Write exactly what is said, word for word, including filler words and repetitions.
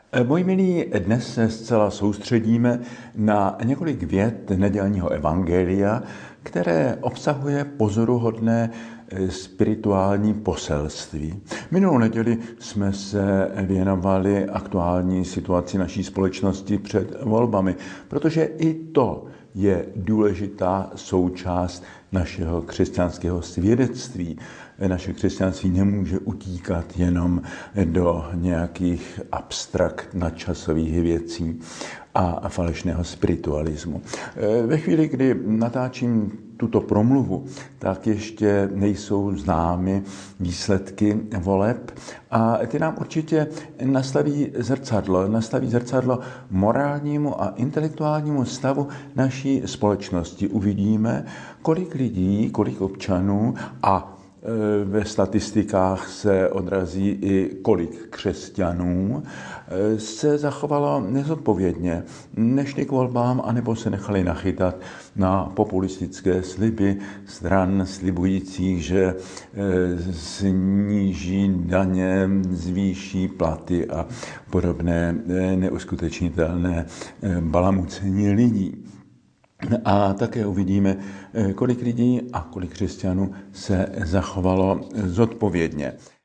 Moji milí, dnes se zcela soustředíme na několik vět nedělního evangelia, které obsahuje pozoruhodné spirituální poselství. Minulou neděli jsme se věnovali aktuální situaci naší společnosti před volbami, protože i to je důležitá součást našeho křesťanského svědectví. Naše křesťanství nemůže utíkat jenom do nějakých abstrakt nadčasových věcí a falešného spiritualismu. Ve chvíli, kdy natáčím tuto promluvu, tak ještě nejsou známy výsledky voleb a ty nám určitě nastaví zrcadlo, nastaví zrcadlo morálnímu a intelektuálnímu stavu naší společnosti. Uvidíme, kolik lidí, kolik občanů a ve statistikách se odrazí i kolik křesťanů se zachovalo nezodpovědně, nešli k volbám, anebo se nechali nachytat na populistické sliby stran slibujících, že sníží daně, zvýší platy a podobné neuskutečnitelné balamucení lidí. A také uvidíme, kolik lidí a kolik křesťanů se zachovalo zodpovědně.